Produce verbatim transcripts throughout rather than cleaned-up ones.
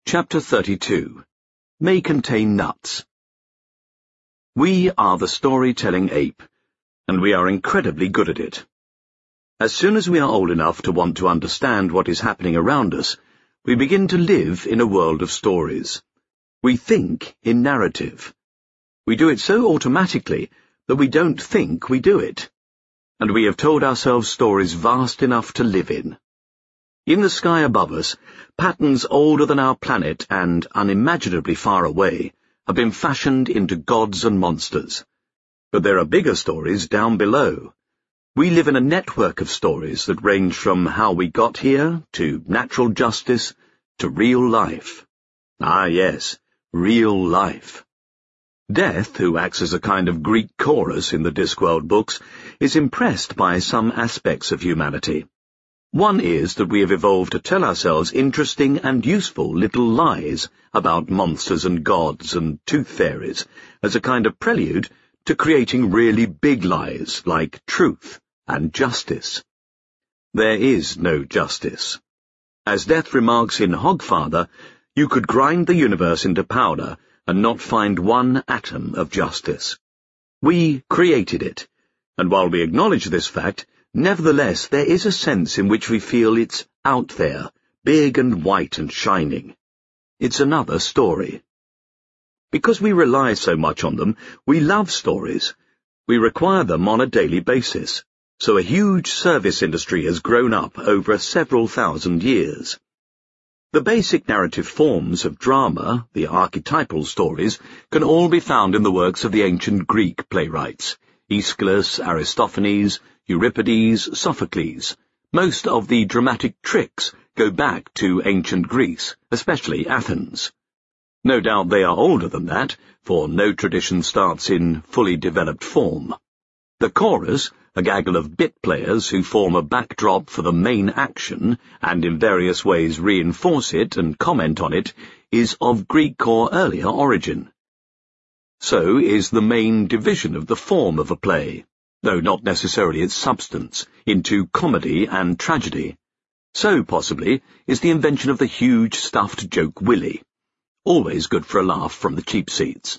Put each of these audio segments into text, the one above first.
Chapter thirty-two. May contain nuts. We are the storytelling ape, and we are incredibly good at it. As soon as we are old enough to want to understand what is happening around us, we begin to live in a world of stories. We think in narrative. We do it so automatically that we don't think we do it. And we have told ourselves stories vast enough to live in. In the sky above us, patterns older than our planet and unimaginably far away have been fashioned into gods and monsters. But there are bigger stories down below. We live in a network of stories that range from how we got here, to natural justice, to real life. Ah yes, real life. Death, who acts as a kind of Greek chorus in the Discworld books, is impressed by some aspects of humanity. One is that we have evolved to tell ourselves interesting and useful little lies about monsters and gods and tooth fairies as a kind of prelude to creating really big lies like truth and justice. There is no justice. As Death remarks in Hogfather, you could grind the universe into powder and not find one atom of justice. We created it, and while we acknowledge this fact, nevertheless, there is a sense in which we feel it's out there, big and white and shining. It's another story. Because we rely so much on them, we love stories. We require them on a daily basis, so a huge service industry has grown up over several thousand years. The basic narrative forms of drama, the archetypal stories, can all be found in the works of the ancient Greek playwrights, Aeschylus, Aristophanes, Euripides, Sophocles. Most of the dramatic tricks go back to ancient Greece, especially Athens. No doubt they are older than that, for no tradition starts in fully developed form. The chorus, a gaggle of bit players who form a backdrop for the main action and in various ways reinforce it and comment on it, is of Greek or earlier origin. So is the main division of the form of a play, though not necessarily its substance, into comedy and tragedy. So, possibly, is the invention of the huge stuffed joke Willy, always good for a laugh from the cheap seats.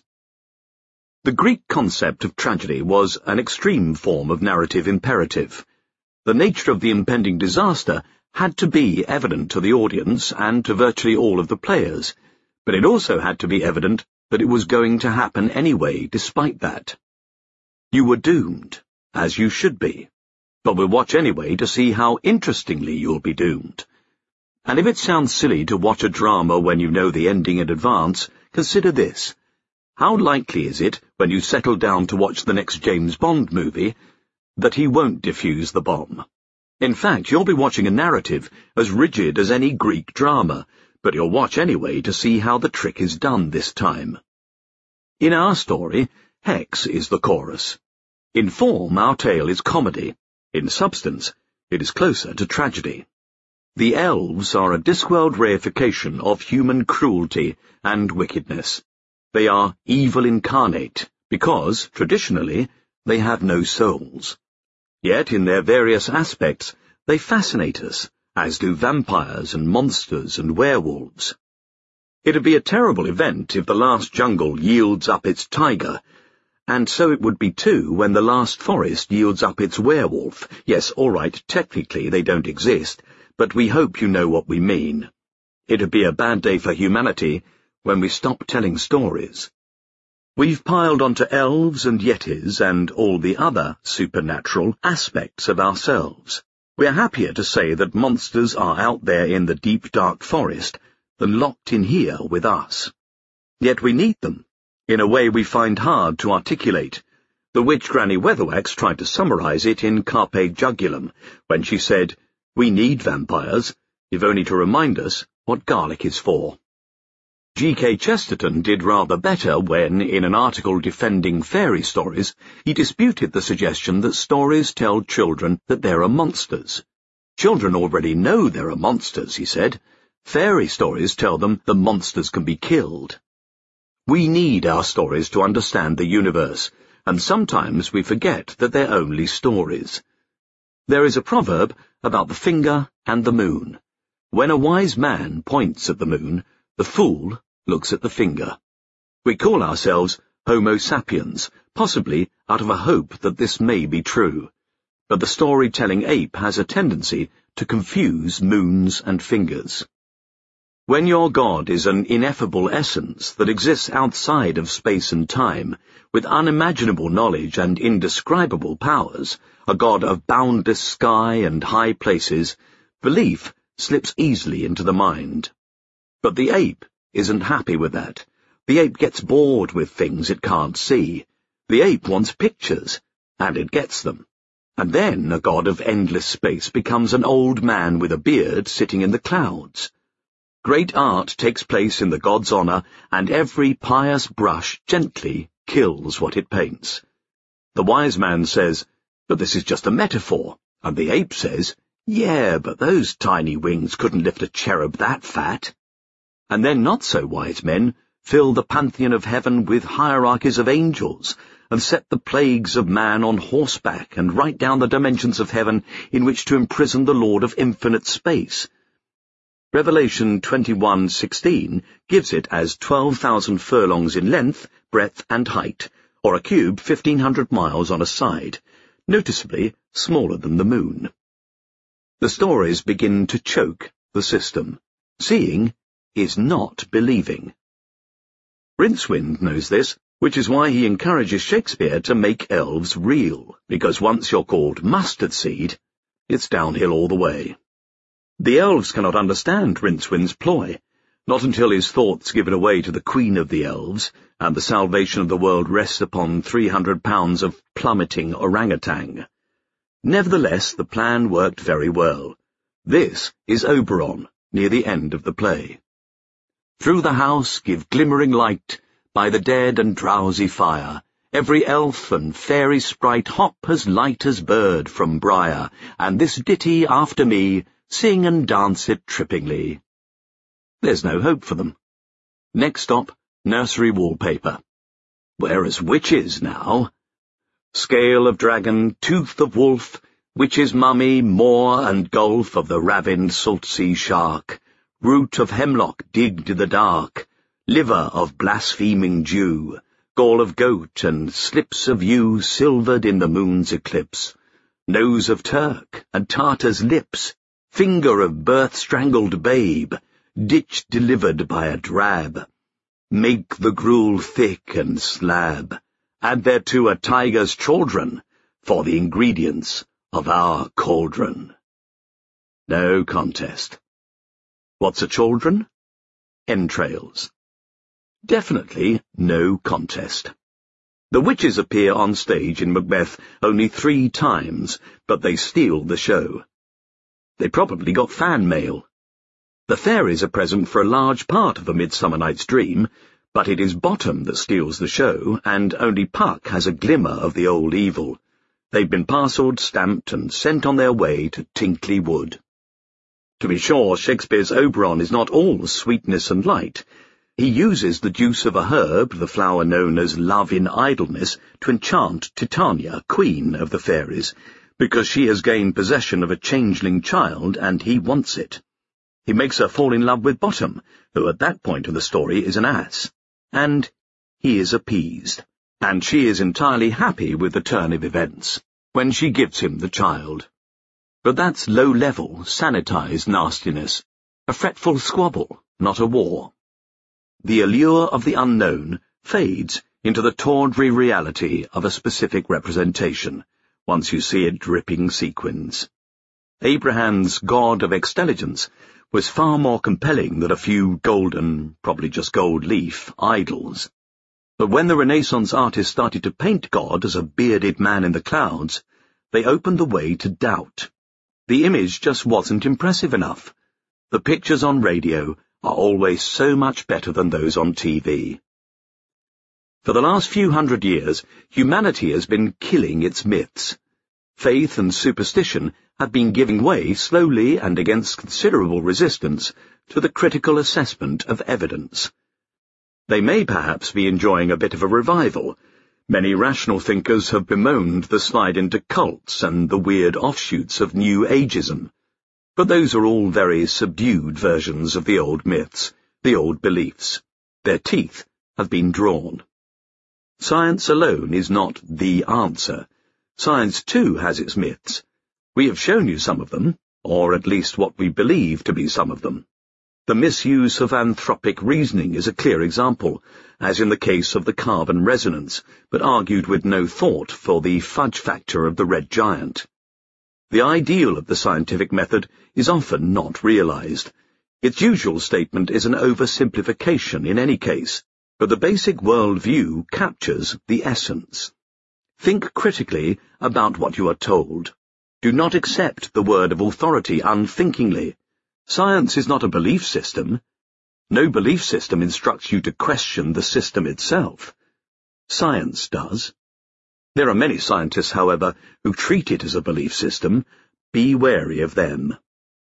The Greek concept of tragedy was an extreme form of narrative imperative. The nature of the impending disaster had to be evident to the audience and to virtually all of the players, but it also had to be evident that it was going to happen anyway despite that. You were doomed, as you should be, but we'll watch anyway to see how interestingly you'll be doomed. And if it sounds silly to watch a drama when you know the ending in advance, consider this. How likely is it, when you settle down to watch the next James Bond movie, that he won't defuse the bomb? In fact, you'll be watching a narrative as rigid as any Greek drama, but you'll watch anyway to see how the trick is done this time. In our story, Hex is the chorus. In form, our tale is comedy. In substance, it is closer to tragedy. The elves are a Discworld reification of human cruelty and wickedness. They are evil incarnate, because, traditionally, they have no souls. Yet, in their various aspects, they fascinate us, as do vampires and monsters and werewolves. It'd be a terrible event if the last jungle yields up its tiger, and so it would be too when the last forest yields up its werewolf. Yes, all right, technically they don't exist, but we hope you know what we mean. It'd be a bad day for humanity when we stop telling stories. We've piled onto elves and yetis and all the other supernatural aspects of ourselves. We're happier to say that monsters are out there in the deep dark forest than locked in here with us. Yet we need them, in a way we find hard to articulate. The witch Granny Weatherwax tried to summarize it in Carpe Jugulum, when she said, "We need vampires, if only to remind us what garlic is for." G K Chesterton did rather better when, in an article defending fairy stories, he disputed the suggestion that stories tell children that there are monsters. Children already know there are monsters, he said. Fairy stories tell them the monsters can be killed. We need our stories to understand the universe, and sometimes we forget that they're only stories. There is a proverb about the finger and the moon. When a wise man points at the moon, The fool looks at the finger. We call ourselves Homo sapiens, possibly out of a hope that this may be true. But the storytelling ape has a tendency to confuse moons and fingers. When your God is an ineffable essence that exists outside of space and time, with unimaginable knowledge and indescribable powers, a God of boundless sky and high places, belief slips easily into the mind. But the ape isn't happy with that. The ape gets bored with things it can't see. The ape wants pictures, and it gets them. And then a God of endless space becomes an old man with a beard sitting in the clouds. Great art takes place in the god's honor, and every pious brush gently kills what it paints. The wise man says, "But this is just a metaphor," and the ape says, "Yeah, but those tiny wings couldn't lift a cherub that fat." And then not-so-wise men fill the pantheon of heaven with hierarchies of angels, and set the plagues of man on horseback, and write down the dimensions of heaven in which to imprison the Lord of infinite space. Revelation twenty-one sixteen gives it as twelve thousand furlongs in length, breadth, and height, or a cube fifteen hundred miles on a side, noticeably smaller than the moon. The stories begin to choke the system. Seeing is not believing. Rincewind knows this, which is why he encourages Shakespeare to make elves real, because once you're called mustard seed, it's downhill all the way. The elves cannot understand Rincewind's ploy, not until his thoughts given away to the queen of the elves, and the salvation of the world rests upon three hundred pounds of plummeting orangutan. Nevertheless, the plan worked very well. This is Oberon, near the end of the play. Through the house give glimmering light, by the dead and drowsy fire, every elf and fairy sprite hop as light as bird from briar, and this ditty after me, sing and dance it trippingly. There's no hope for them. Next stop, nursery wallpaper. Whereas witches now. Scale of dragon, tooth of wolf, witch's mummy, moor and gulf of the ravined salt sea shark, root of hemlock digged in the dark, liver of blaspheming Jew, gall of goat and slips of yew silvered in the moon's eclipse, nose of Turk and Tartar's lips, finger of birth-strangled babe, ditch delivered by a drab. Make the gruel thick and slab, add thereto a tiger's chaldron, for the ingredients of our cauldron. No contest. What's a chaldron? Entrails. Definitely no contest. The witches appear on stage in Macbeth only three times, but they steal the show. They probably got fan mail. The fairies are present for a large part of A Midsummer Night's Dream, but it is Bottom that steals the show, and only Puck has a glimmer of the old evil. They've been parcelled, stamped, and sent on their way to Tinkley Wood. To be sure, Shakespeare's Oberon is not all sweetness and light. He uses the juice of a herb, the flower known as love in idleness, to enchant Titania, queen of the fairies, because she has gained possession of a changeling child and he wants it. He makes her fall in love with Bottom, who at that point of the story is an ass, and he is appeased, and she is entirely happy with the turn of events, when she gives him the child. But that's low-level, sanitized nastiness, a fretful squabble, not a war. The allure of the unknown fades into the tawdry reality of a specific representation, once you see it dripping sequins. Abraham's God of Extelligence was far more compelling than a few golden, probably just gold leaf, idols. But when the Renaissance artists started to paint God as a bearded man in the clouds, they opened the way to doubt. The image just wasn't impressive enough. The pictures on radio are always so much better than those on T V. For the last few hundred years, humanity has been killing its myths. Faith and superstition have been giving way slowly and against considerable resistance to the critical assessment of evidence. They may perhaps be enjoying a bit of a revival. Many rational thinkers have bemoaned the slide into cults and the weird offshoots of New Ageism. But those are all very subdued versions of the old myths, the old beliefs. Their teeth have been drawn. Science alone is not the answer. Science too has its myths. We have shown you some of them, or at least what we believe to be some of them. The misuse of anthropic reasoning is a clear example, as in the case of the carbon resonance, but argued with no thought for the fudge factor of the red giant. The ideal of the scientific method is often not realized. Its usual statement is an oversimplification in any case, but the basic world-view captures the essence. Think critically about what you are told. Do not accept the word of authority unthinkingly. Science is not a belief system. No belief system instructs you to question the system itself. Science does. There are many scientists, however, who treat it as a belief system. Be wary of them.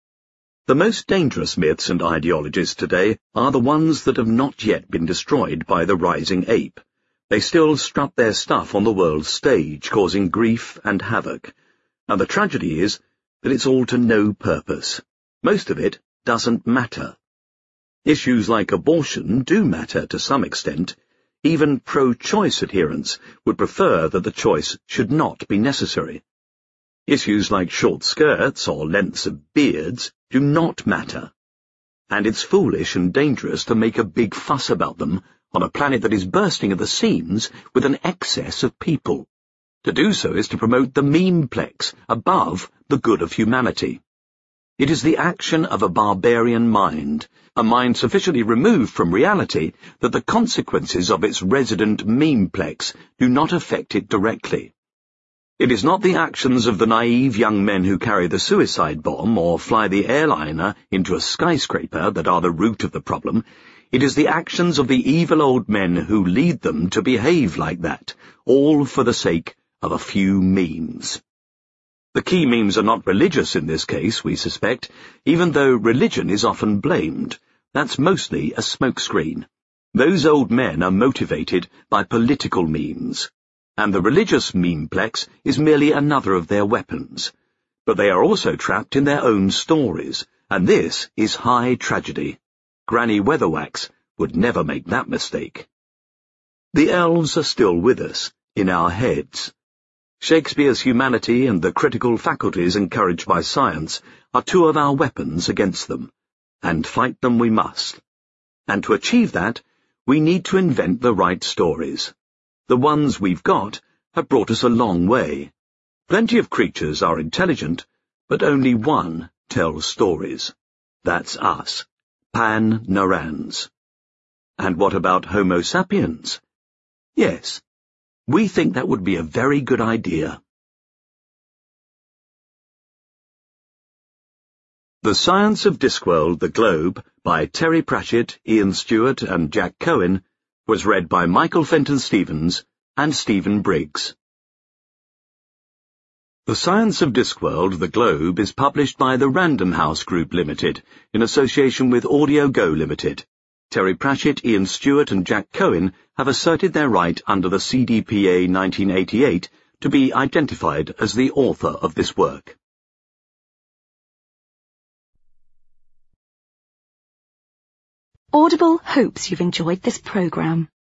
The most dangerous myths and ideologies today are the ones that have not yet been destroyed by the rising ape. They still strut their stuff on the world's stage, causing grief and havoc. And the tragedy is that it's all to no purpose. Most of it doesn't matter. Issues like abortion do matter to some extent. Even pro-choice adherents would prefer that the choice should not be necessary. Issues like short skirts or lengths of beards do not matter. And it's foolish and dangerous to make a big fuss about them on a planet that is bursting at the seams with an excess of people. To do so is to promote the memeplex above the good of humanity. It is the action of a barbarian mind, a mind sufficiently removed from reality that the consequences of its resident memeplex do not affect it directly. It is not the actions of the naive young men who carry the suicide bomb or fly the airliner into a skyscraper that are the root of the problem. It is the actions of the evil old men who lead them to behave like that, all for the sake of a few memes. The key memes are not religious in this case, we suspect, even though religion is often blamed. That's mostly a smokescreen. Those old men are motivated by political memes, and the religious memeplex is merely another of their weapons. But they are also trapped in their own stories, and this is high tragedy. Granny Weatherwax would never make that mistake. The elves are still with us, in our heads. Shakespeare's humanity and the critical faculties encouraged by science are two of our weapons against them, and fight them we must. And to achieve that, we need to invent the right stories. The ones we've got have brought us a long way. Plenty of creatures are intelligent, but only one tells stories. That's us, Pan-Narans. And what about Homo sapiens? Yes. We think that would be a very good idea. The Science of Discworld, The Globe, by Terry Pratchett, Ian Stewart and Jack Cohen, was read by Michael Fenton-Stevens and Stephen Briggs. The Science of Discworld, The Globe is published by the Random House Group Limited, in association with Audio Go Limited. Terry Pratchett, Ian Stewart and Jack Cohen have asserted their right under the C D P A nineteen eighty-eight to be identified as the author of this work. Audible hopes you've enjoyed this programme.